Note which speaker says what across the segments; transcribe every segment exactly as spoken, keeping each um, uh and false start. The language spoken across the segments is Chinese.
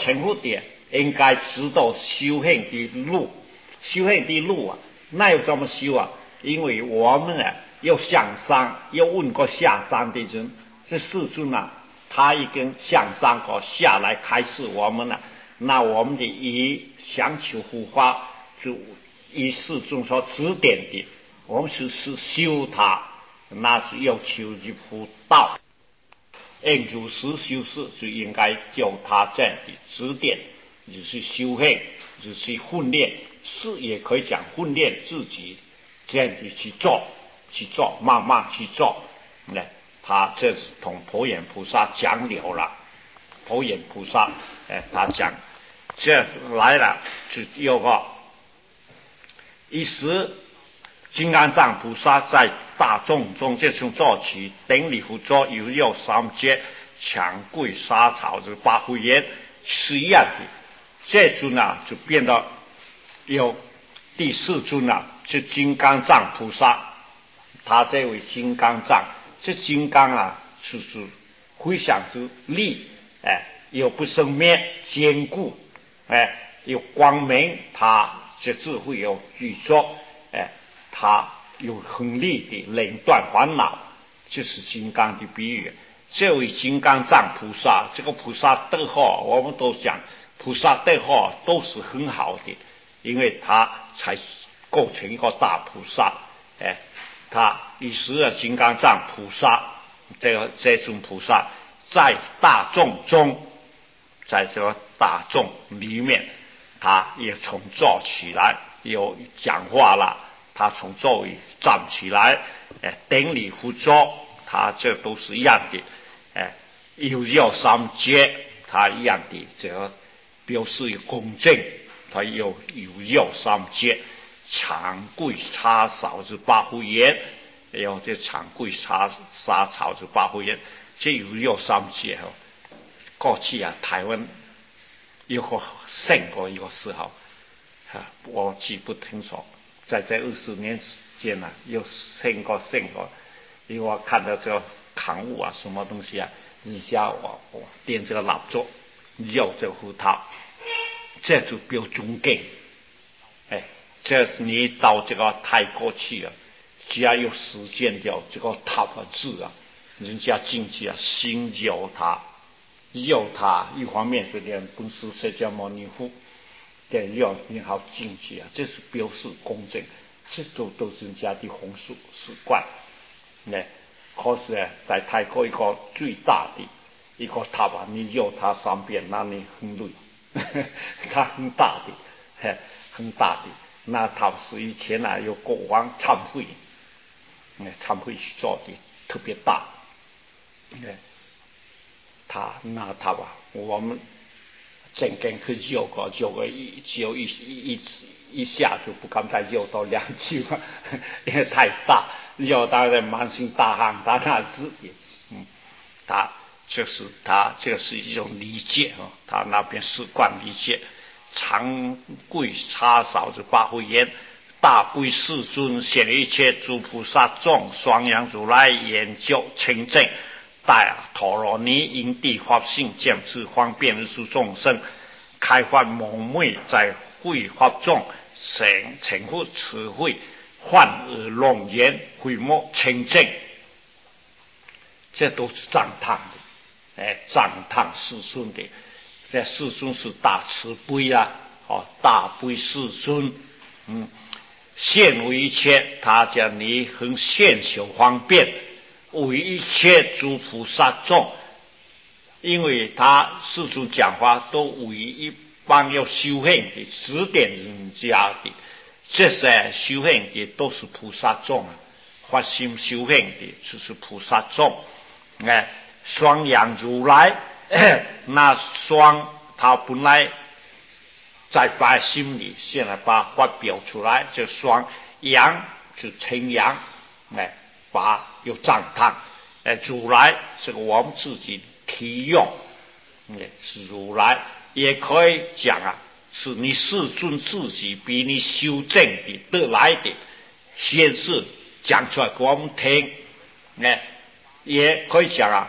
Speaker 1: 成佛的应该知道修行的路，修行的路啊，那要怎么修啊？因为我们啊要向上，要问过下山的人，这世尊啊，他已经向上过下来开示我们了。那我们的以想求护法，就以世尊所指点的，我们是是修它，那是要求一佛道。按如实修饰，就应该叫他这样的指点，就是修行，就是训练，是也可以讲训练自己，这样的去做，去做，慢慢去做。那他这是同普贤菩萨讲了了，普贤菩萨，哎，他讲这来了就有个一时。金刚藏菩萨在大众中这从做起，顶礼佛座有有三阶，强贵沙草这八慧眼是一样的。这尊啊就变到有第四尊啊，是金刚藏菩萨。他这位金刚藏，这金刚啊就是非常之力，哎，又不生灭，坚固，哎，有光明，他这智慧有具足，哎。他有很力的冷断烦恼，就是金刚的比喻。这位金刚藏菩萨，这个菩萨德号，我们都讲菩萨德号都是很好的，因为他才构成一个大菩萨。哎，他于是啊，金刚藏菩萨这个这种菩萨，在大众中，在这个大众里面，他也从坐起来，有讲话了。他从座位站起来，哎，顶礼佛座，他这都是一样的，哎，有要三阶，他一样的，这个表示恭敬，他有有要三阶，长贵叉少之八慧眼，有这长贵叉沙草之八慧眼，这有要三阶哈。过去啊，台湾有个胜过一个时候，啊，我记不清楚。在这二十年间呢、啊，又升过升过，因为我看到这个刊物啊，什么东西啊，日下我我点这个蜡烛，要这个胡桃，这就表尊敬。哎，这你到这个泰国去啊，只要有实践掉这个塔的字啊，人家进去啊，心有他，有他一方面就连本师释迦牟尼佛。对，要你好进去啊，这是表示公正，这都都是人家的风俗习惯。那可是啊，在泰国一个最大的一个塔啊，你要它三遍，那你很累，它很大的，嘿，很大的。那塔是以前啊有国王忏悔，那忏悔去做的特别大。哎，他那塔啊，我们。整根去绕过，绕个一只有一一一下就不敢再绕到两次了，因为太大，绕到的满身大汗，他那自己，嗯，他就是他这是一种理解啊，他那边习惯理解，长贵叉少之八慧眼，大贵世尊显一切诸菩萨众双阳如来研究清净。大陀罗尼因地法性见智方便日诸众生，开发蒙昧在慧法中，成成佛慈慧，幻而龙言慧莫清净，这都是赞叹的，哎，赞叹世尊的。这世尊是大慈悲啊，哦，大悲世尊，嗯，现为一切，他讲你很现修方便。为一切诸菩萨众，因为他世尊讲话都为一帮要修行的指点人家的，这些修行的都是菩萨众啊，发心修行的就是菩萨众。哎，双阳如来，那双他本来在把心里，现在把发表出来，就双阳就称阳，哎。把有赞叹，哎，如来这个我们自己提用，嗯，是如来，也可以讲啊，是你世尊自己比你修正的得来的，先是讲出来给我们听，哎，也可以讲啊，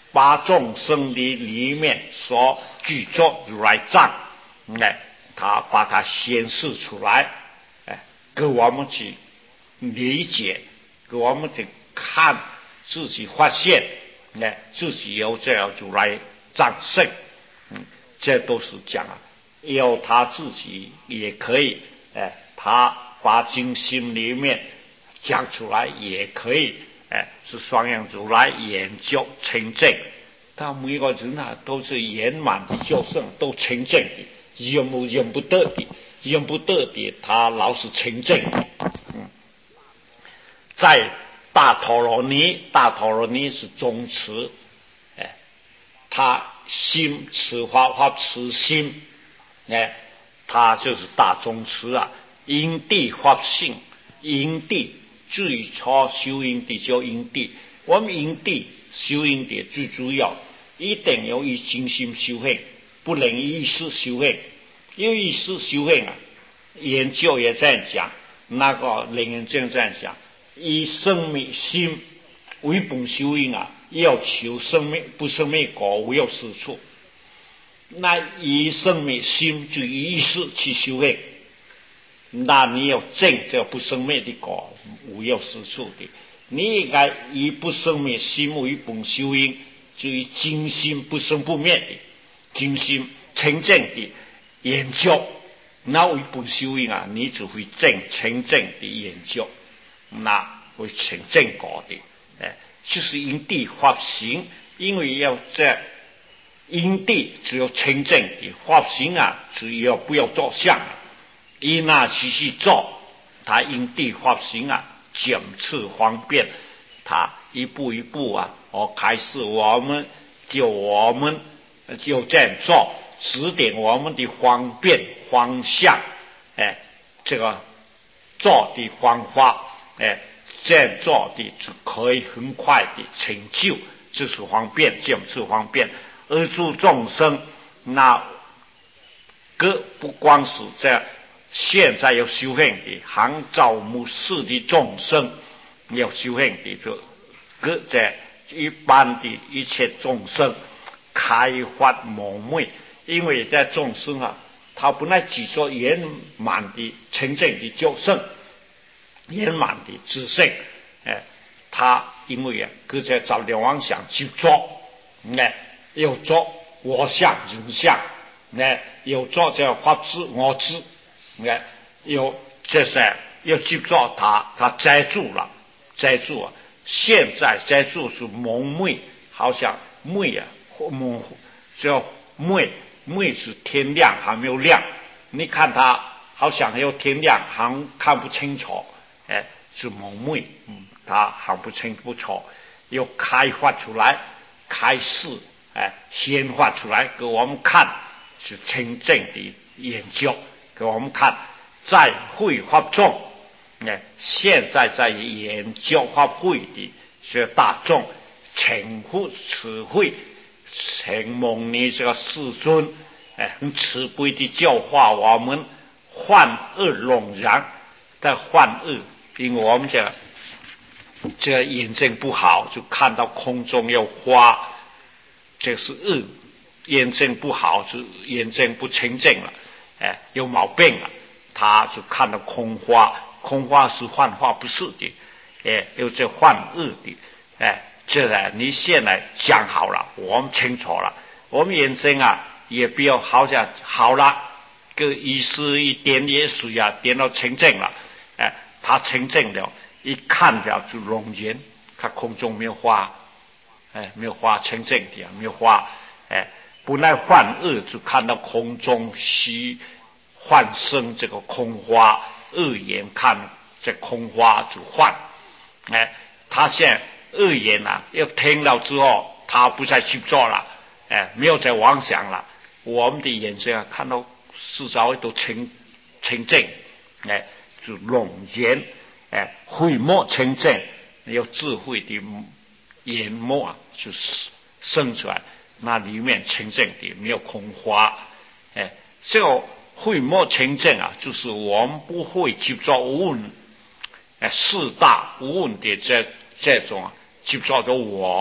Speaker 1: 把众生的里面所具足如来藏，哎，他把它显示出来，哎，给我们去理解，给我们去看，自己发现，哎，自己有这样如来藏性，嗯，这都是讲啊，有他自己也可以，哎，他把经心里面讲出来也可以，哎，是双样如来研究成正。他每个人啊都是圆满的救生，都成正的，用不用不得的，用不得的，他老是成正的。嗯，在大陀罗尼，大陀罗尼是宗持，哎，他心持法法持心，哎，他就是大宗持啊，因地法性，因地最初修因地叫因地，我们因地修因地最主要。一定要以精心修行，不能以意识修行。因为意识修行啊，研究也这样讲，那个灵人正这样讲，以生命心为本修行啊，要求生命不生命果无有是处。那以生命心就以意识去修行，那你要证这不生灭的果无有是处的。你应该以不生灭心为本修行。至于精心不生不灭的精心成正的研究，那为本修行啊，你只会正成正的研究，那会成正果的，哎，就是因地发行，因为要在因地只有成正的发行啊，只要不要做相，以那去去做，他因地发行啊，检测方便，他一步一步啊。哦，开始我们就我们就这样做，指点我们的方便方向，哎，这个做的方法，哎，这样做的就可以很快的成就，这是方便，这是方便。而助众生，那个不光是在现在有修行的，杭州母世的众生有修行的，就个在。一般的一切众生开发蒙昧，因为在众生啊，他本来只说圆满的成正的救生，圆满的知性，哎，他因为啊，各在找点妄想去做，哎，又做我相人相，哎，又做这法知我知，哎，又这些又去做他，他栽住了，栽住啊。现在在做是蒙昧，好像昧啊，模糊，叫昧，昧是天亮还没有亮，你看它好像还有天亮，还看不清楚，哎，是蒙昧，嗯，它还不清不楚，又开发出来，开示，哎，显化出来给我们看，是真正的研究，给我们看，在会法中。哎，现在在研究法会的是大众，请护慈惠，请蒙你这个世尊，哎，很慈悲的教化我们，患恶笼然，但患恶，因为我们这这眼睛不好，就看到空中有花，这是恶，眼睛不好是眼睛不清净了，哎，有毛病了，他就看到空花。空花是幻化不是的，哎，有这幻恶的，哎，这呢，你现在讲好了，我们清楚了，我们眼睛啊，也不要好像好了，个意思一点点水啊，点到清净了，哎，它清净了，一看了就容颜，看空中没有花，哎，没有花清净的，没有花，哎，本来幻恶就看到空中虚幻生这个空花。恶眼看这空花就幻，哎，他现在恶眼啊，要听了之后，他不再去做了，哎，没有再妄想了。我们的眼睛啊，看到四周都清清净，哎，就笼颜，哎，慧墨清净，有智慧的眼墨啊，就是生出来，那里面清净的，没有空花，哎，这个。慧墨清净啊，就是我们不会去做无问，哎，四大无问的这这种啊，去做着我，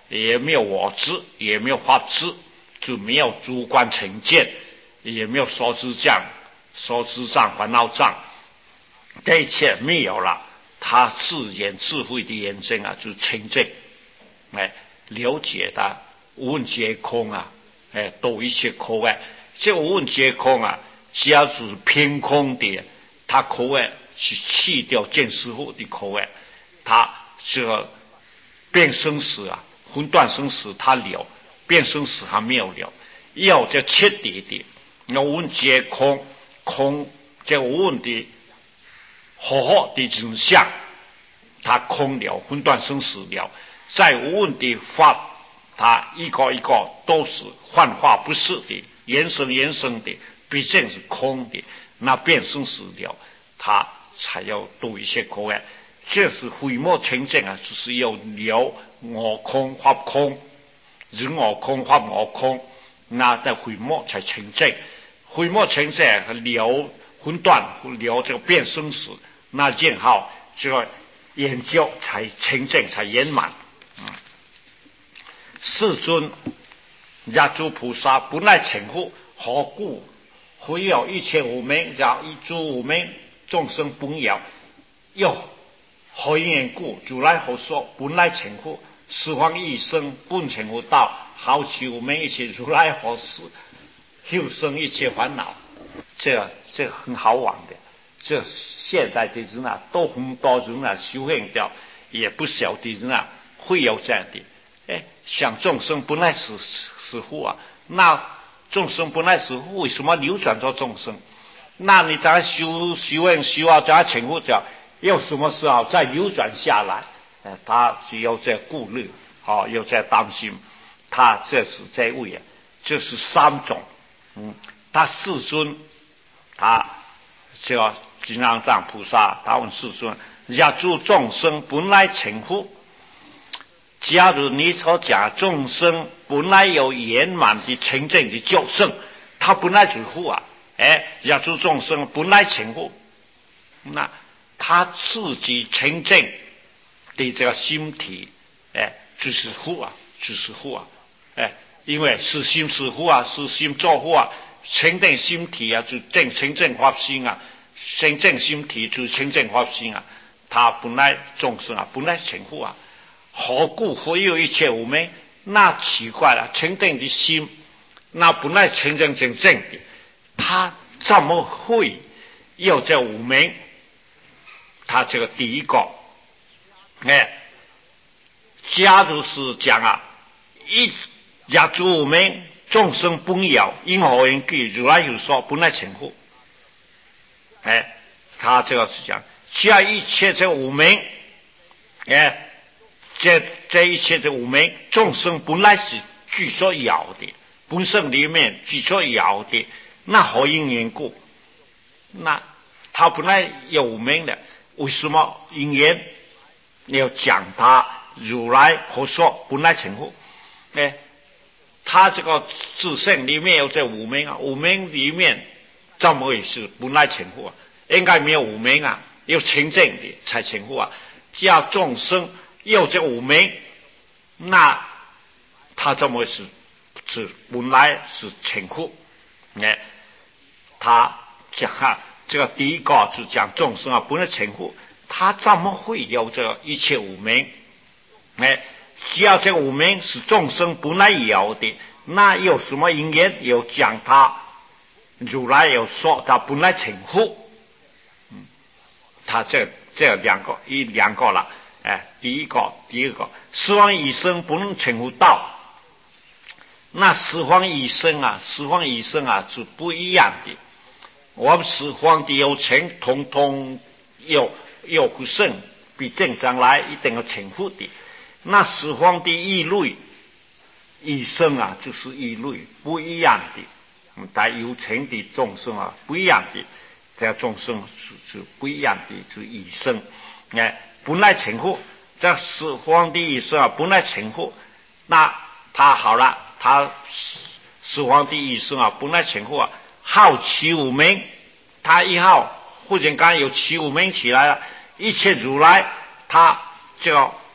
Speaker 1: 也没有我执，也没有法执，就没有主观成见，也没有所知障、所知障、烦恼障，这一切没有了。他自言智慧的眼睛啊，就清净，哎，了解的无问皆空啊，哎，都一切空哎，这无问皆空啊，假如是偏空的，他空哎是去掉见师傅的空哎，他这个变生死啊，分段生死他了，变生死还没有了，要这彻底的，要无问皆空，空这无问的。好好的真相，他空了，分段生死了，在无问的法，他一个一个都是幻化不是的，延伸延伸的，毕竟是空的，那变生死了，他才要度一些空哎，这是毁灭清净啊，就是要了我空法空，人我空法我空，那在毁灭才清净，毁灭清净了分段了这个变生死。那然后这个研究才清净，才圆满。嗯，世尊若诸菩萨本来成佛，何故会有一切无明？若一诸无明众生本有，又何因缘故？如来何说本来成佛？十方一生本成佛道，好其无明一切如来何事？后生一切烦恼。这这很好玩的。这现在的人啊，都很多人啊修行掉，也不少的人啊会有这样的。哎，想众生本来是是佛啊，那众生本来是佛，为什么流转到众生？那你在修修行修啊，在成佛掉，有什么时候再流转下来？哎，他只有在顾虑，好、哦，又在担心，他这是在位啊，这是三种。嗯，他世尊，他叫。金刚藏菩萨他问世尊：若诸众生本来成佛，假如你所讲众生本来有圆满的清净的觉性，他本来就是佛啊！哎，若诸众生本来成佛，那他自己清净的这个心体，哎，就是佛啊，就是佛啊！哎，因为是心是佛啊，是心作佛啊，清净心体啊，就正清净法心啊。清净心体就是清净法心啊，他本来众生啊，本来成佛啊，何故会有一切无明？那奇怪了，清净的心，那本来清净正正的，他怎么会有这无明？他这个第一个，哎，假如是讲啊，一若诸无明，众生本有，因何缘故？如来有说，本来成佛。哎，他这个是讲，这一切这无明，哎，这这一切的无明，众生本来是具所有的，本身里面具所有的，那何因缘故？那他本来有无明的，为什么因缘要讲他如来何说本来成佛？哎，他这个自性里面有这无明啊，无明里面。怎么回事？本来成佛啊，应该没有无明啊，有清净的才成佛啊。只要众生有这无明，那他怎么回事？是本来是成佛。哎，他讲啊，这个第一个是讲众生啊，本来成佛，他怎么会有这一切无明？哎，只要这无明是众生本来有的，那有什么因缘有讲他？如来有说他本来成佛，嗯，他这这两个一两个了，哎，第一个第二个，十方一生不能成佛道，那十方一生啊，十方一生啊是不一样的。我们十方的有情，统统有有不胜，比正将来一定要成佛的。那十方的异类一生啊，就是异类不一样的。但有情的众生啊，不一样的，这众生是是不一样的，是一生。哎，本来成佛，这十方的一生啊，本来成佛，那他好了，他十方的一生啊，本来成佛啊，好起无明，他一好忽然间有起无明起来了，一切如来，他就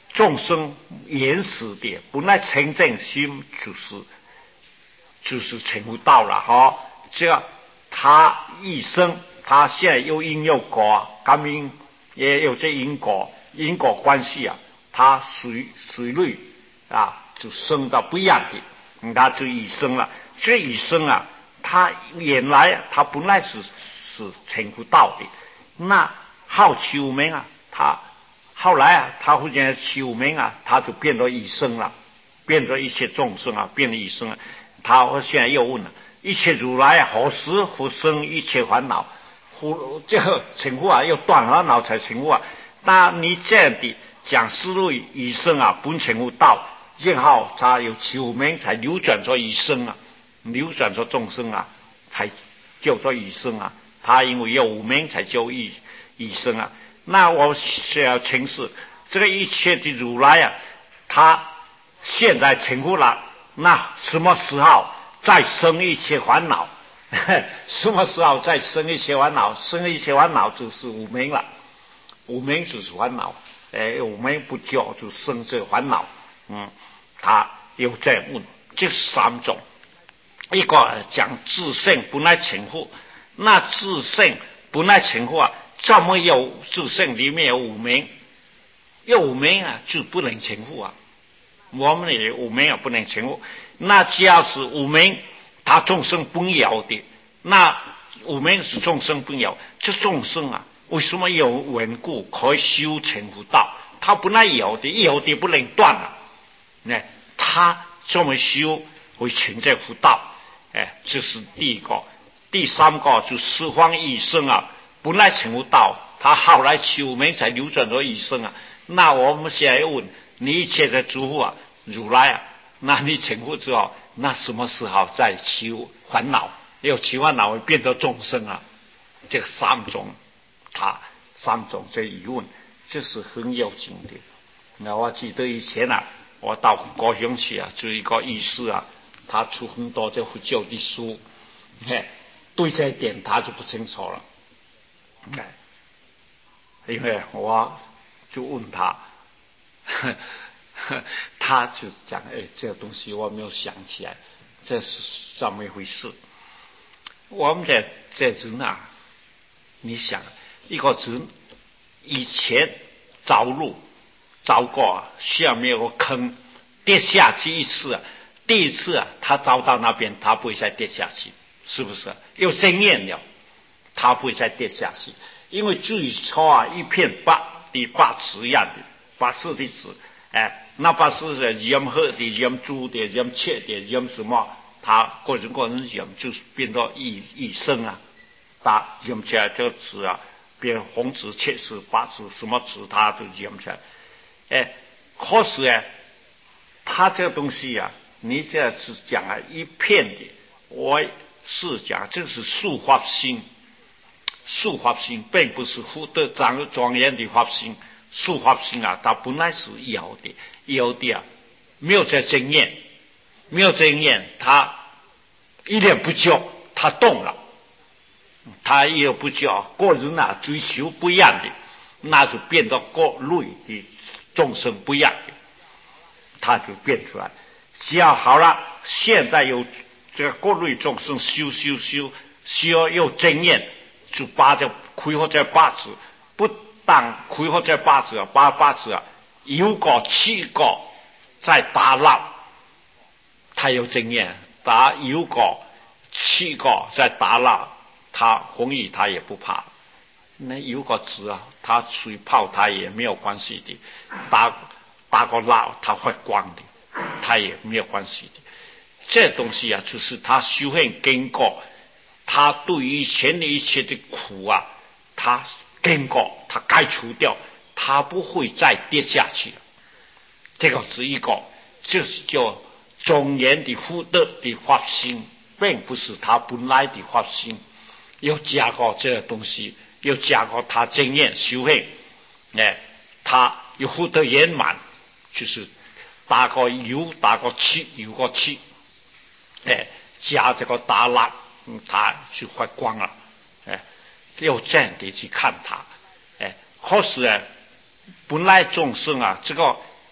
Speaker 1: 众生原始的本来清净心就是就是成不到了哈。这个他一生，他现在有因有果，感应也有这因果因果关系啊，他随随律啊就生到不一样的，他就一生了。这一生啊，他原来他本来是是成不到的，那好求名啊，他后来啊，他忽然求名啊，他就变成一生了，变成一切众生啊，变成一生了。他我现在又问了，一切如来何时复生一切烦恼？忽这个情况啊，要断烦恼才成佛啊。那你这样的讲思路一生啊，本成佛道，然后他有求名才流转做一生啊，流转做众生啊，才叫做一生啊。他因为有名才叫一一生啊。那我是要请示这个一切的如来啊，他现在成佛了，那什么时候再生一切烦恼？什么时候再生一切烦恼？生一切烦恼就是无明了，无明就是烦恼，哎，无明不觉就生这烦恼。嗯，他有这样问，这三种，一个讲自性本来成佛，那自性本来成佛啊，这么有自性里面有无明，有无明啊就不能成佛啊。我们的无明啊不能成佛，那只要是无明，他众生不要的，那无明是众生不要，这众生啊，为什么有缘故可以修成佛道？他本来有的，有的不能断啊，那他这么修会成这佛道，哎，这是第一个。第三个就十方一生啊，本来成佛道，他后来修名才流转到一生啊。那我们现在问你一切的诸佛啊，如来啊，那你成佛之后，那什么时候再求烦恼？要求烦恼会变得众生啊？这个三种，他三种这疑问，这是很有劲的。那我记得以前啊，我到高雄去啊，就一个医师啊，他出很多这佛教的书，嘿，对这一点他就不清楚了。哎，因为我就问他，呵呵他就讲，哎，这个东西我没有想起来，这是怎么一回事？我们在这人啊，你想一个人以前着陆着过，下面有个坑，跌下去一次啊，第一次啊，他着到那边，他不会再跌下去，是不是？有经验了，他不会再跌下去，因为最初啊，一片白的白纸一样的白色的纸，哎，那白是染黑的、染朱的、染切的、染什么？他各种各种染，就是变到一一生啊，打染起来这个纸啊，变红纸、赤纸、白纸，什么纸他都染起来。哎，可是啊，他这个东西啊，你现在是讲啊一片的，我是讲这是素法心，素法心并不是福德庄庄严的法心，素法心啊，它本来是有的，有的啊，没有这经验，没有经验，他一念不觉，他动了，他一念不觉，个人啊追求不一样的，那就变到各类的众生不一样的，他就变出来。只要好了，现在有这个各类众生修修修，需要有经验，就把这开发这八字，不但开发这八字啊，把八字啊，有个七个在打闹，他有经验，打有个七个在打闹，他红雨他也不怕。那有个字啊，他吹泡他也没有关系的，打打个闹他会光的，他也没有关系的。这东西啊，就是他修行经过，他对以前的一切的苦啊，他经过，他该除掉，他不会再跌下去了。这个是一个，就是叫庄严的福德的发心，并不是他本来的发心，要加过这个东西。又加过他经验修行，哎，他有福德圆满，就是打个有打个气有个气，哎，加这个打蜡，嗯，他就发光了，哎，要这样的去看他，哎，可是啊，本来众生啊，这个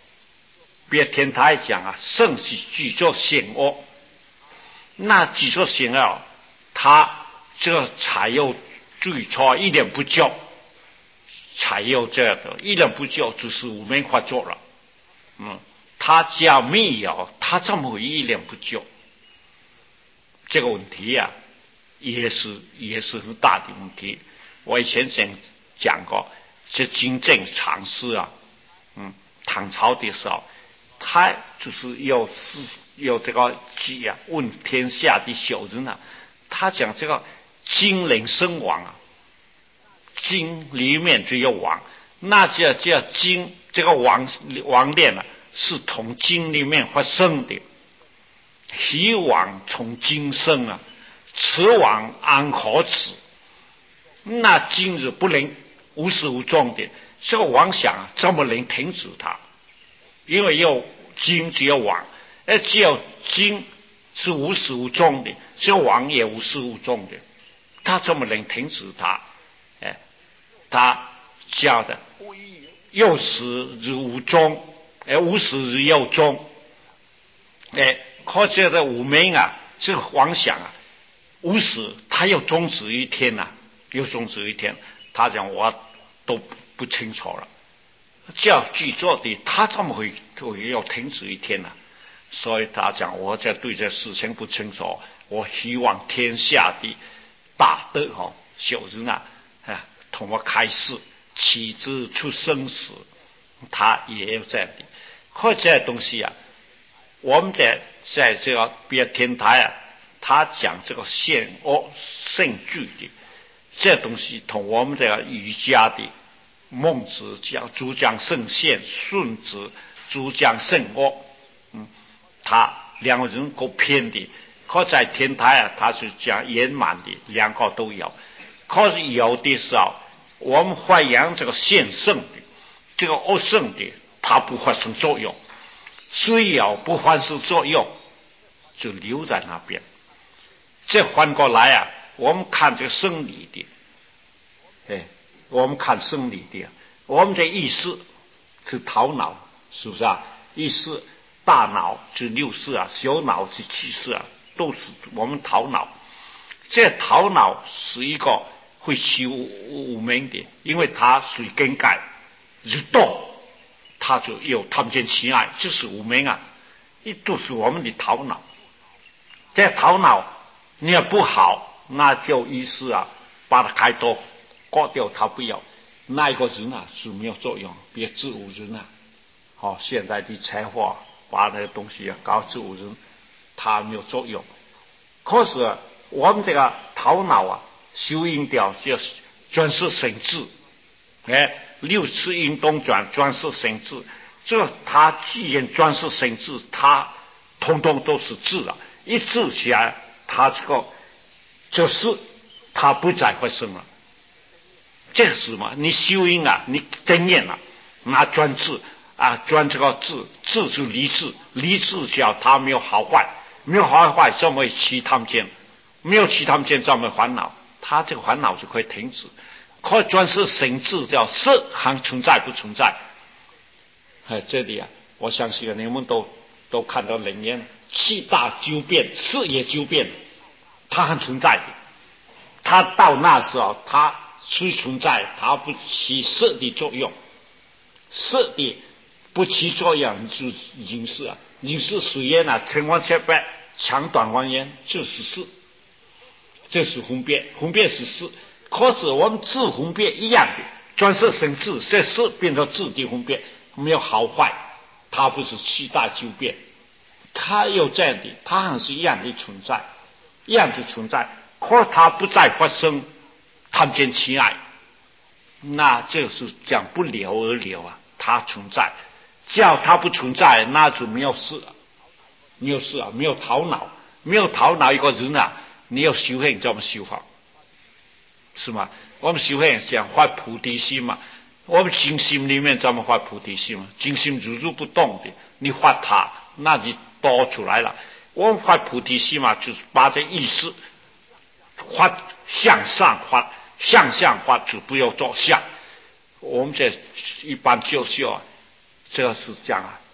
Speaker 1: 别天台讲啊，圣是具作险恶，那具作险恶，他这才有最初一点不教，才有这个一点不教，就是无名化作了。嗯，他家没有，他这么一点不教，这个问题啊，也是也是很大的问题。我以前曾讲过，这金正常识啊，嗯，唐朝的时候，他就是有是有这个计啊，问天下的小人啊，他讲这个金陵生王啊，金里面只有王，那叫叫金这个王王链啊，是从金里面发生的，希王从金生啊，此王安可止？那金是不能无始无终的，这个王想啊，怎么能停止它？因为有金只有王，而只有金是无始无终的，这个王也无始无终的，他怎么能停止它？哎，他叫的有始日无终，哎，无始日有终，哎，可这个无名啊，这个妄想啊，无始他有终止一天呐、啊，有终止一天，他讲我都不清楚了。叫剧作的，他怎么会会要停止一天呢、啊？所以他讲，我这对这事情不清楚，我希望天下的大德哈小人啊，啊，同我开示，岂知出生死，他也有这样的。可这些东西啊，我们的在这个别天台啊，他讲这个险恶胜惧的这东西，同我们这个瑜伽的。孟子讲主讲圣贤，孙子主讲圣恶，嗯，他两个人够偏的。可在天台啊，他是讲圆满的，两个都有。可是有的时候，我们发扬这个现圣的，这个恶圣的，它不发生作用，虽有不发生作用，就留在那边。这反过来啊，我们看这个生理的，哎。我们看生理的，我们的意识是头脑，是不是啊？意识大脑是六识啊，小脑是七识啊，都是我们头脑。这头脑是一个会修无名的，因为它属于根盖，一动它就有贪见喜爱，这是无名啊，一都是我们的头脑。这头脑你要不好，那就意识啊，把它开多。割掉他不要，那一个人啊是没有作用，别自无人啊。好、哦，现在的财货把那个东西啊搞自无人，它没有作用。可是我们这个头脑啊，修阴掉就是专是神智，哎，六次运动转专是神智。这它既然专是神智，它通通都是智啊，一智起来，它这个就是它不再发生了。这是嘛？你修阴啊，你真念了、啊，拿专智啊，专这个智，智就离智，离智叫他没有好坏，没有好坏，怎么起贪见？没有起贪见，怎么烦恼？他这个烦恼就可以停止。可专是神智叫色还存在不存在？哎，这里啊，我相信你们都都看到人言气大纠变，色也纠变，它还存在的。他到那时候，他。虽存在，它不起色的作用，色的不起作用就已经是啊，已经是水烟啊，成王切败，长短弯烟就是色，这是分辨，分辨是色。可是我们自分辨一样的，专色生智，这色变成质的分辨，没有好坏，它不是七大纠变，它有这样的，它还是一样的存在，一样的存在，可它不再发生。贪见喜爱，那就是讲不留而留啊，它存在，只要它不存在，那就没有事了，没有事啊，没有头脑，没有头脑一个人啊，你要修行怎么修法？是吗？我们修行想发菩提心嘛，我们静心里面怎么发菩提心嘛？静心如如不动的，你发它，那就多出来了。我们发菩提心嘛，就是把这意识发向上发。向上发就不要做相，我们这一般就修啊，这个是讲啊，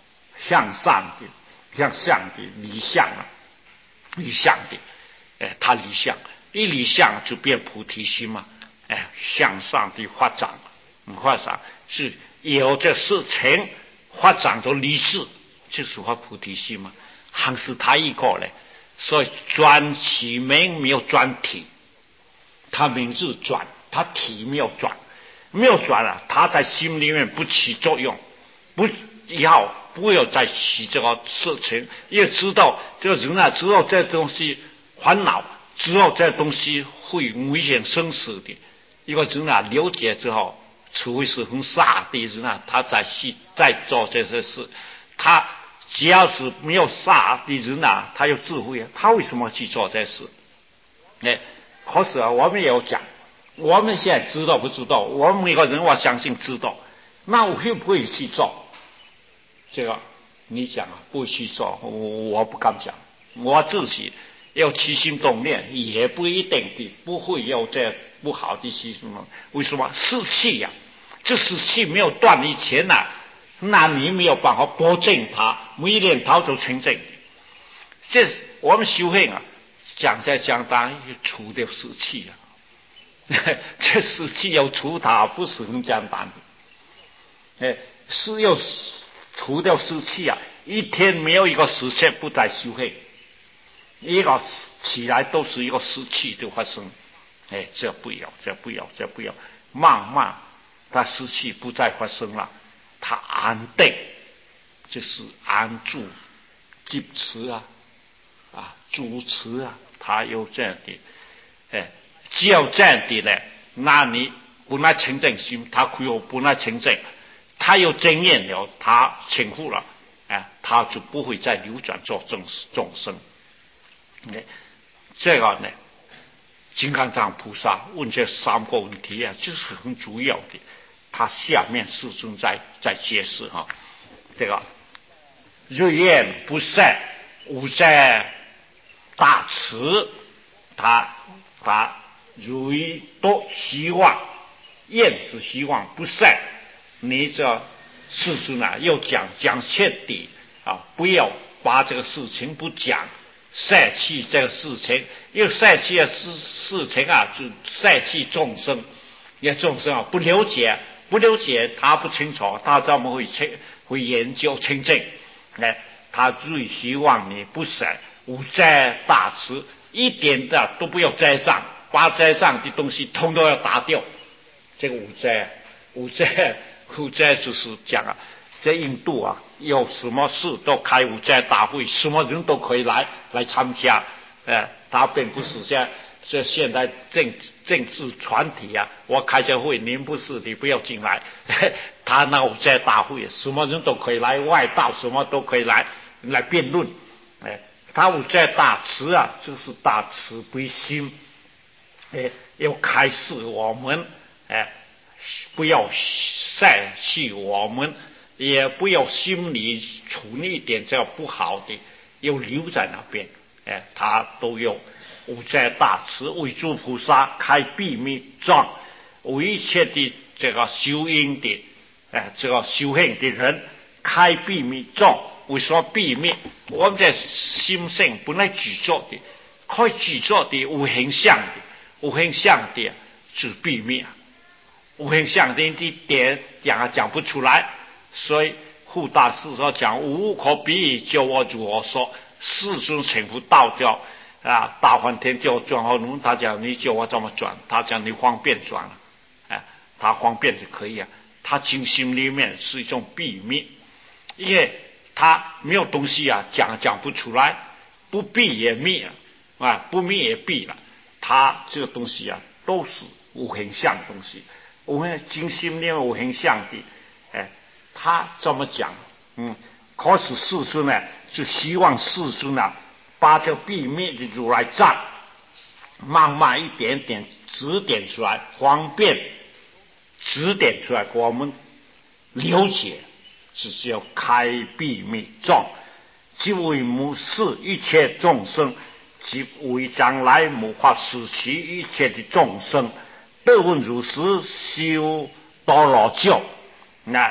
Speaker 1: 向上的、向上的理想啊，理想的，哎，他理想，一理想就变菩提心嘛，哎，向上的发展，发展是有这事情发展到理智，就是发菩提心嘛，还是他一个嘞，所以专其名没有专体，他名字转，他体没有转。没有转了，他在心里面不起作用，不要不要再起这个事情，因为知道这个人啊，知道这东西烦恼，知道这东西会危险生死的。一个人啊，了解之后，除非是很傻的人啊，他在去在做这些事，他只要是没有傻的人啊，他有智慧啊，他为什么去做这事？哎，可是啊，我们也有讲。我们现在知道不知道？我们每个人我相信知道，那我会不会去做？这个你讲啊，不会去做，我我不敢讲。我自己要起心动念，也不一定的，不会有这不好的习俗。为什么？湿气呀、啊，这湿气没有断以前呐、啊，那你没有办法保证它每年逃走清净。这我们修行啊，讲在讲当除掉湿气啊。这湿气要除它不是很简单的，哎，是要除掉湿气啊！一天没有一个时辰不在修行，一个起来都是一个湿气就发生，哎，这不要，这不要，这不要，慢慢它湿气不再发生了，它安定，就是安住、积持啊，啊，主持啊，它有这样的，哎。只有这样的呢，那你本来清净心，他可以本来清净，他有经验了，他清楚了，哎，他就不会再流转做众众生。哎，这个呢，金刚藏菩萨问这三个问题啊，就是很主要的。他下面世尊在在解释哈、啊，这个日夜不善，无在大慈，他他。如意都希望，愿是希望不善。你这世尊啊，要讲讲彻底啊，不要把这个事情不讲，舍弃这个事情，因为舍弃的事事情啊，就舍弃众生，也众生啊不了解，不了解他不清楚，他怎么会清会研究清净？哎，他最希望你不舍，无灾大慈，一点的都不要栽赃。把灾障的东西通都要打掉，这个无灾，无灾，无灾就是讲啊，在印度啊，有什么事都开无灾大会，什么人都可以来来参加，呃，他并不是像这现在政政治团体啊，我开这会，您不是你不要进来，他那无灾大会，什么人都可以来，外道什么都可以来来辩论，哎、呃，他无灾大慈啊，就是大慈悲心。哎，要开示我们，哎，不要舍弃我们，也不要心里处理一点这不好的，又留在那边，哎，他都有无在大慈为诸菩萨开秘密藏，为一切的这个修因的，哎，这个修行的人开秘密藏。为什么秘密？我们在心性本来执着的，可以执着的无形象的。无形相的是秘密，无形相的一点讲啊讲不出来，所以护大师说讲无可比喻，叫我如何说？世尊请不倒掉啊，大梵天叫我转后轮，他讲你叫我怎么转？他讲你方便转了，哎，他方便就可以啊。他精心里面是一种秘密，因为他没有东西啊讲讲不出来，不闭也密啊，不密也闭了。他这个东西啊，都是无形象的东西，无形精心念无形象的，哎，他这么讲，嗯，可是世尊呢，就希望世尊啊，把这个秘密的如来藏，慢慢一点点指点出来，方便指点出来，给我们了解，只是要开秘密藏，即为母示一切众生。即为将来无法使其一切的众生，得闻如是修多罗教，那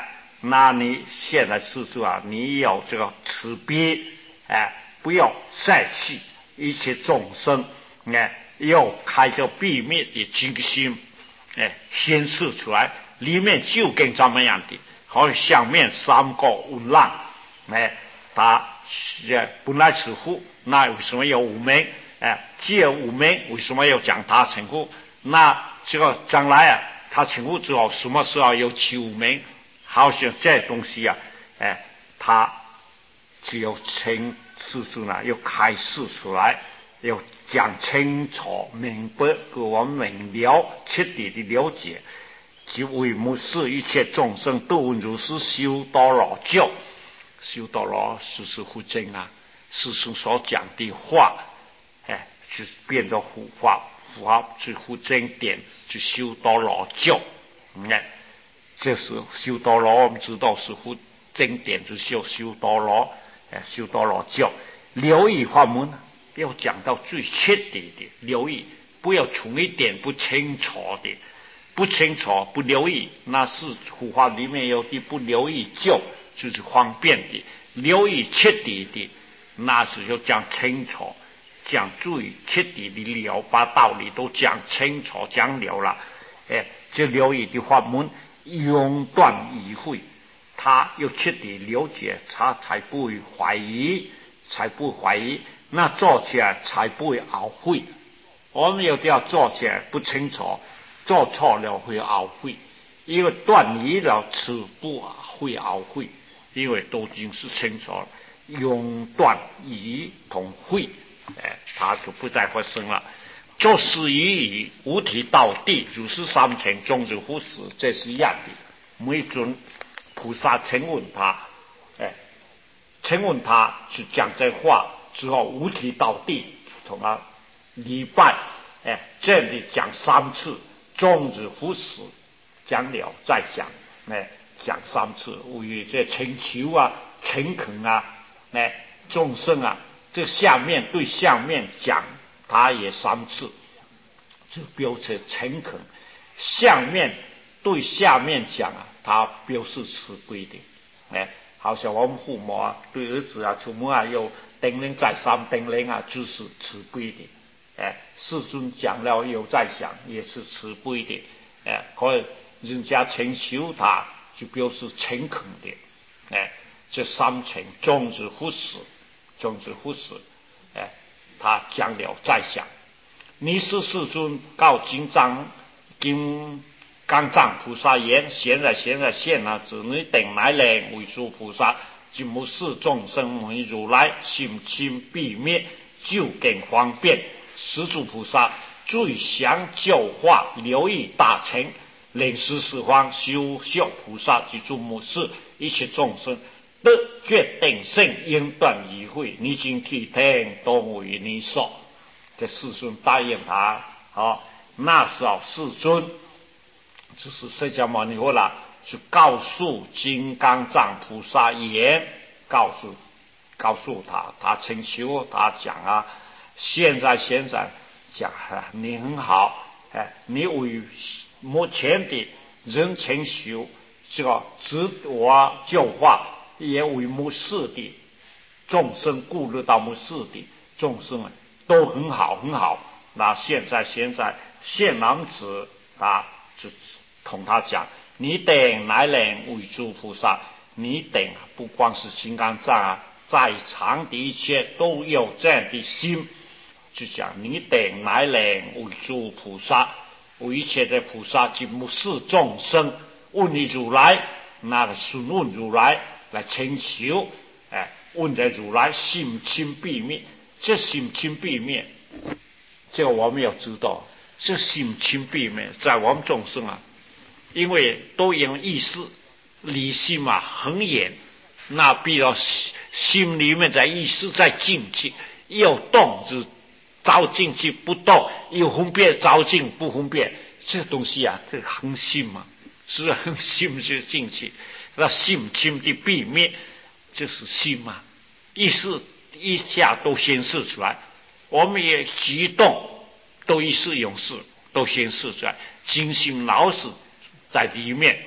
Speaker 1: 那你现在是说啊，你要这个慈悲，哎，不要舍弃一切众生，哎，要开这避灭的精心，哎，显示出来，里面究竟怎么样的？好像下面三个无浪，哎，他本来是虎，那为什么要无名？哎，既有无名，为什么要讲他成虎？那这个将来啊，他成虎之后，什么时候有起无名？好像这东西啊，哎，他只有清世俗呢，要开示出来，要讲清楚明白，给我们明了彻底的了解。即为末世一切众生都如是修道老教，修道老是是护正啊，师兄所讲的话，哎，就变成护法，护法去护正点，去修道老教，你看，这是修道老，我们知道是护正点，就修修道老，哎，修道老教，留意法门要讲到最彻底的，留意不要从一点不清楚的。不清楚不留意，那是护法里面有的不留意就就是方便的，留意彻底的，那是就讲清楚，讲最彻底的了，把道理都讲清楚讲了了，哎，这留意的法门永断疑会，他要彻底了解，他才不会怀疑，才不会怀疑，那做起来才不会懊悔。我们有的要做起来不清楚。做错了会懊悔，因为断疑了此不会懊悔，因为都已经是清楚了，永断疑同悔，哎，它就不再发生了。做事以无体到地，如是三乘终之乎死，这是一样的。每尊菩萨请问他，哎，请问他去讲这话之后，五体到地，同他礼拜，哎，这里讲三次。终止乎死，讲了再讲，哎，讲三次，为这请求啊、诚恳啊，哎，众生啊，这下面对下面讲，他也三次，就表示诚恳；下面对下面讲啊，他表示慈悲的，哎，好像我们父母啊，对儿子啊、父母啊，有叮咛再三叮咛啊，就是慈悲的。哎，世尊讲了有在想，也是慈悲的。哎，可以人家请求他，就表示诚恳的。哎，这三乘终止乎死，终止乎死。哎，他讲了在想。你是世尊告金藏金刚藏菩萨言：现在现在现啊，子女等来来为诸菩萨，今无视众生为如来心亲必灭，究竟方便。十住菩萨最详教化，留意大乘，领十四方修修菩萨及诸母士一切众生得决定性，应断疑会。你今替听都为你说，这世尊答应他。好，那时候世尊就是释迦牟尼佛了，去告诉金刚藏菩萨言，告诉告诉他，他请求他讲啊。现在现在讲啊，你很好，哎，你为目前的人情修这个指我教化，也为末世的众生顾虑到末世的众生都很好很好。那现在现在现男子啊，就同他讲，你等来人为诸菩萨，你等不光是金刚藏啊，在场的一切都有这样的心。就讲你等来人为诸菩萨，为一切的菩萨及末世众生，问你如来，那个询问如来来请求，哎，问在如来心亲必灭。这心亲必灭，这个我们要知道，这心亲必灭，在我们众生啊，因为都用意识离心嘛很远，那比较心里面在意识在进去，要动就照进去不动，有分辨照进不分辨，这东西啊，这很心嘛，是很心就进去，那心亲的必灭，就是心嘛，意识一下都显示出来，我们也激动，都意识用事都显示出来，精心老实在里面，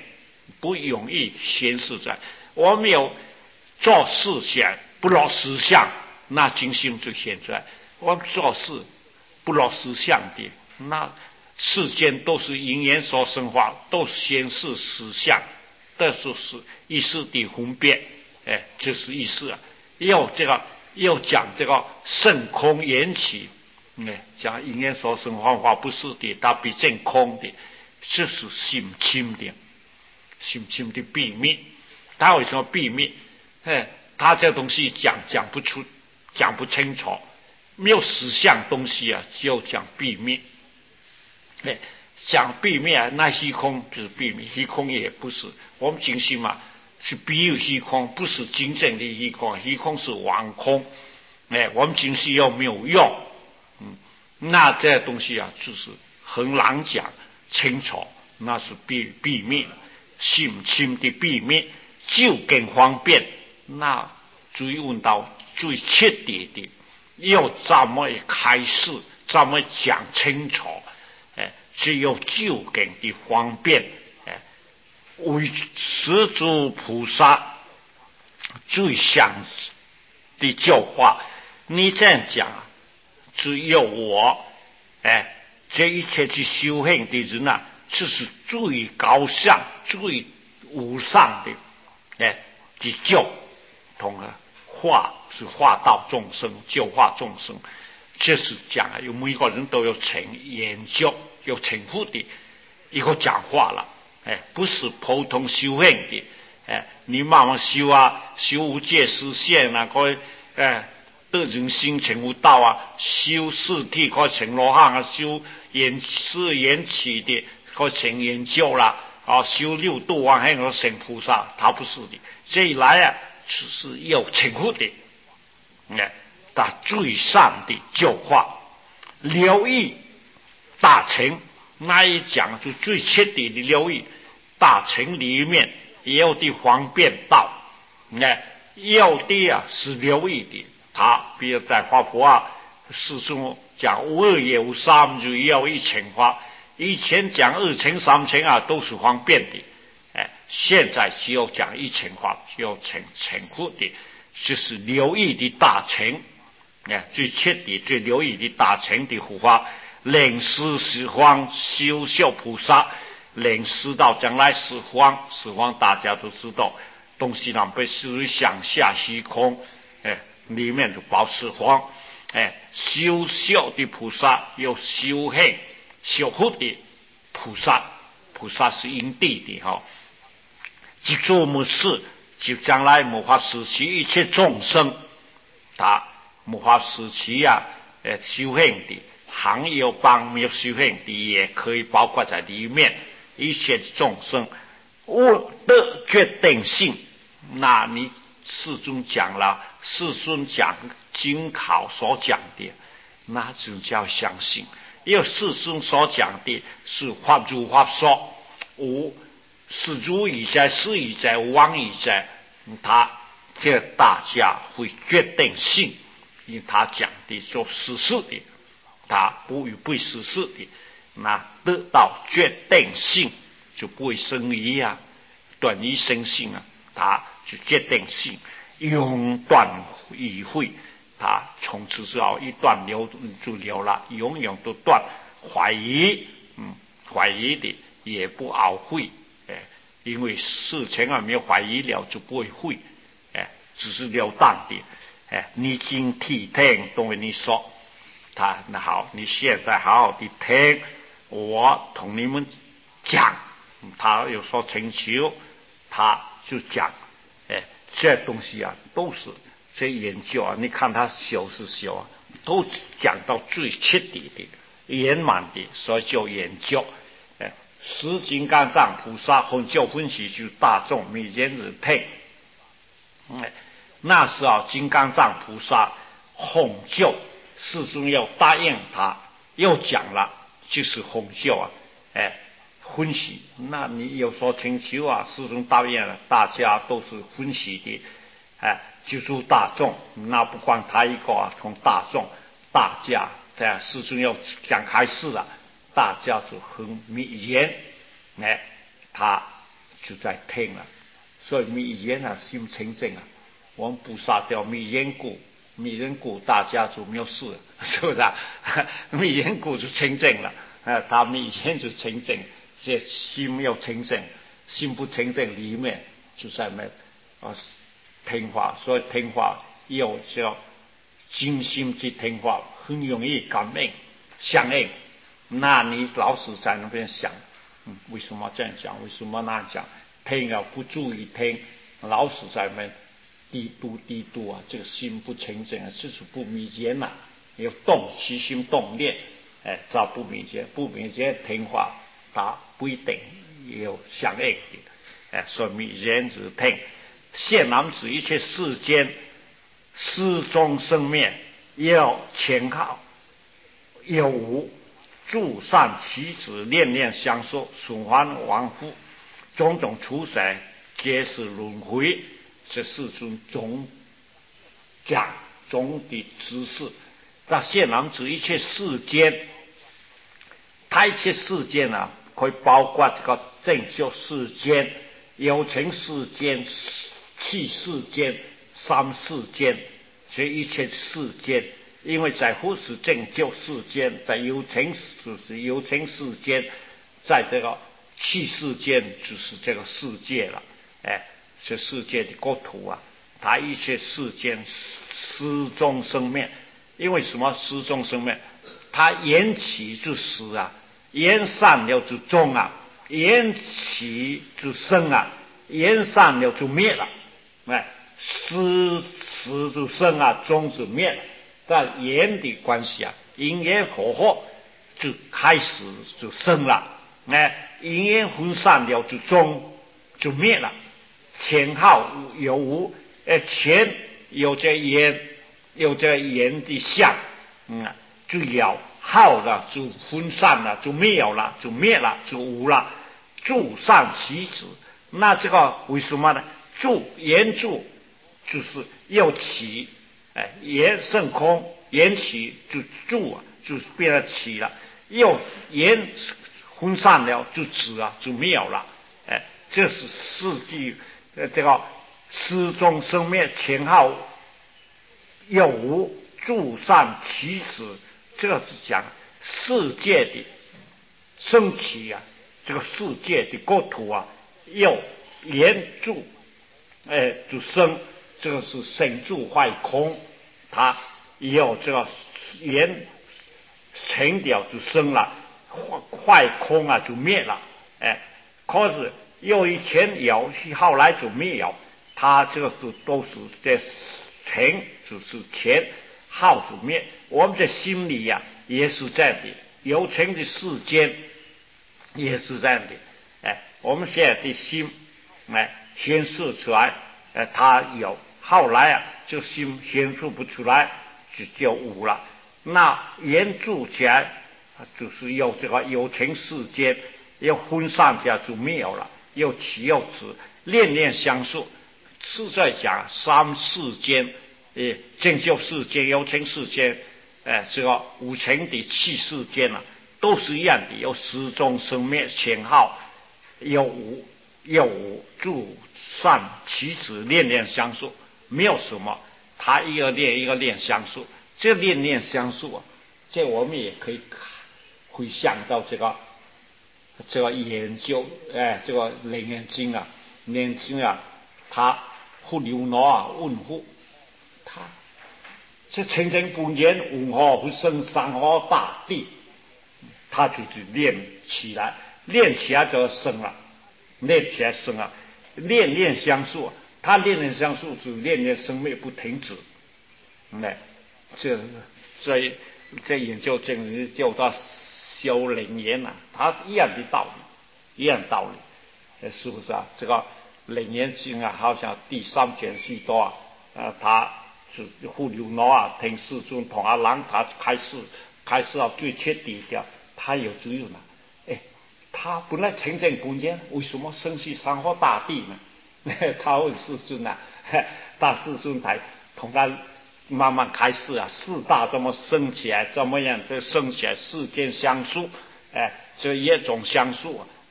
Speaker 1: 不容易显示在我们有做事想不落实相，那精心就显出来。我们做事不落实相的，那世间都是因缘所生化，都显示实相，这就是意识的分别。哎，这是意思啊。又这个又讲这个圣空缘起，哎，讲因缘所生幻化不是的，它比真空的，这是心清的，心清的秘密。它为什么秘密？哎，它这东西讲讲不出，讲不清楚，没有实相东西啊，就讲秘密。哎，讲秘密啊，那虚空就是秘密，虚空也不是我们精心嘛。是比喻虚空，不是真正的虚空，虚空是妄空。哎，我们精细又没有用，嗯，那这东西啊，就是很难讲清楚，那是秘秘密，心清的秘密，就更方便。那追问到最彻底的，要怎么开示，怎么讲清楚？哎，只有就更的方便。为十诸菩萨最想的教化，你这样讲，只有我，哎，这一切去修行的人啊，这是最高尚、最无上的，哎，的教，同啊，化是化道众生，教化众生，这是讲啊，有每个人都有成研究、有成佛的一个讲话了。哎，不是普通修行的，哎，你慢慢修啊，修无界实现啊，可以，哎，得人心成无道啊，修四谛可以成罗汉啊，修缘是缘起的可以成研究啦，啊，修六度啊，还有成菩萨，他不是的，这一来啊，只是有成佛的，哎，他最上的教化，留意大乘。那一讲就最彻底的留意，大乘里面也有的方便道，哎，有的啊是留意的。他比如在华佛啊，师兄讲无二也无三，就要一乘法。以前讲二乘三乘啊都是方便的，哎，现在只有讲一乘法，只有成成佛的，就是留意的大乘，哎，最彻底最留意的大乘的护法。令师十方修修菩萨，令师到将来十方，十方大家都知道，东西南北思想下虚空，哎，里面就包十方，哎，修修的菩萨有修行修护的菩萨，菩萨是因地的哈，即做么事，就将来无法使其一切众生，他无法使其呀，呃，修行的。行有帮没有修行的也可以包括在里面，一切众生我的决定性。那你世尊讲了，世尊讲经考所讲的，那就叫相信。因为世尊所讲的是法如法说，无是如已在，是已在，妄已在，他这大家会决定性，因为他讲的说实事的。他不与不实事的，那得到决定性就不会生疑啊，断疑生信啊，他就决定性永断疑会，他从此之后一断流就流了，永远都断怀疑，嗯，怀疑的也不懊悔，哎，因为事情啊没有怀疑了就不会悔，哎，只是了当的，哎，你今体听都为你说。他那好，你现在好好的听，我同你们讲。他有说请求，他就讲，哎，这东西啊，都是这研究啊。你看他修是修啊，都讲到最彻底的、圆满的，所以叫研究。哎，十金刚藏菩萨分教分析就大众每人日听。哎，那时候金刚藏菩萨哄救。世尊要答应他，又讲了，就是哄救啊，哎，欢喜。那你有所请求啊，世尊答应了，大家都是欢喜的，哎，救助大众。那不光他一个啊，从大众，大家这样，世尊要讲开示了，大家就很迷言，哎，他就在听了。所以密言啊，心清净啊，我们不杀掉密言骨，密言骨大家就没有事了，是不是啊？密言骨就清净了，啊，他密言就清净，这心要清净，心不清净里面就在那啊听话，所以听话要叫精心去听话，很容易感应相应。那你老是在那边想，嗯，为什么这样讲？为什么那样讲？听啊，不注意听，老是在那边低度低度啊，这个心不清净啊，这是不密结呐。要动起心动念，哎，找不密结，不密结听话，他不一定有相应的，哎，所以密结只听。现男子一切世间失中生灭，要前靠，有无诸善其子，念念相受，损还往复，种种出世，皆是轮回。这是种总讲总的知识。那现男子一切世间，他一切世间啊，可以包括这个正修世间、有情世间、气世间、三世间，所以一切世间。因为在忽是正救世间，在有情就是有情世间，在这个气世间就是这个世界了，哎，这世界的国土啊，它一切世间失中生灭。因为什么失中生灭？它缘起就死啊，缘散了就终啊，缘起就生啊，缘散了就灭了，哎，失死就生啊，终就灭了。但缘的关系啊，因缘合合就开始就生了，哎，因缘分散了就终就灭了。前后有无？哎，前有这缘，有这缘的相，嗯，就有后了就分散了，就灭了，就灭了，就无了。诸善其子，那这个为什么呢？助缘助就是要起。哎，缘生空，缘起就住啊，就变了起了；又缘分散了，就止啊，就灭了。哎，这是四句呃，这个失中生灭前后有无诸善其子，这个是讲世界的升起啊，这个世界的国土啊，又缘住，哎，就生。这个是生住坏空，它也有这个缘成掉就生了，坏空啊就灭了，哎，可是有以前有，后来就没有，它这个都都是在成就是前，后就灭。我们的心里呀、啊、也是这样的，有情的世间也是这样的，哎，我们现在的心，哎，显示出来，哎，它有。后来啊，这心显示不出来，就叫无了。那缘住起来，就是有这个有情世间，要分散起来就没有了，又起又止，念念相续，是在讲三世间，诶，正修世间、有情世间，哎，这个无情的气世间啊，都是一样的，有始终生灭前后，有无有无住善其子，念念相续。没有什么，他一个念一个念相续，这念念相续啊，这我们也可以回想到这个这个研究，哎，这个楞严经啊，楞严经啊，他护牛脑啊，问护他这清净不言，文化不生山河大地，他就去练起来，练起来就生了，练起来生了，念念相续啊。他念念相续，只念念生灭不停止。哎，这这这研究这个叫他修楞严呐，他一样的道理，一样道理，是不是啊？这个楞严经啊，好像第三卷许多啊，呃，他是护牛脑啊，听世尊同阿郎他开始开始到最彻底的，他有只有呢，哎，他本来清净不言，为什么生起山河大地呢？他问世尊啊，大世尊才同他慢慢开始啊，四大怎么升起来，怎么样的升起来，世间相续，哎，这一种相续啊，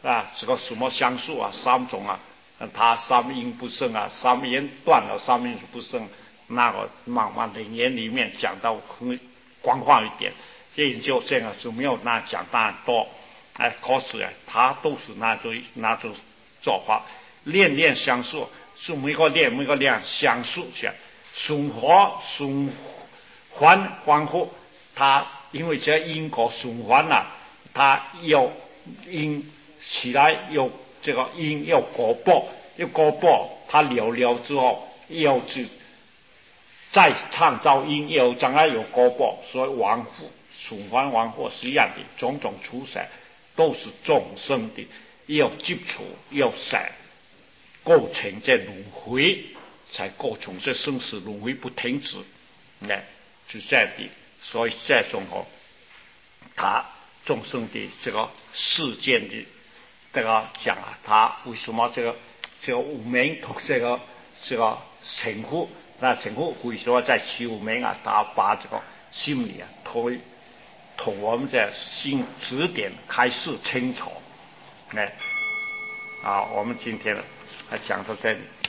Speaker 1: 啊，这个什么相术啊，三种啊，他三阴不生啊，三阴断了，三阴不生。那个慢慢的年里面讲到很广泛一点，研究这个是没有那讲那多，哎，可是啊，他都是那种那种做法，练练相术，是每个练每个练相术去，循环循环欢呼，他因为这因果循环啊，他有因起来有这个因有果报，有果报，他了了之后又去。再创造因有将来有果报，所以往复循环往复是一样的，种种出世都是众生的要接触要散构成这轮回，才构成这生死轮回不停止，哎，就这样的。所以这种哦，他众生的这个世间的这个讲啊，他为什么这个这个无名同这个这个称呼？那成功会说在求名啊，他把这个心理啊，同同我们的心指点开示清楚，哎，好，我们今天还讲到这里。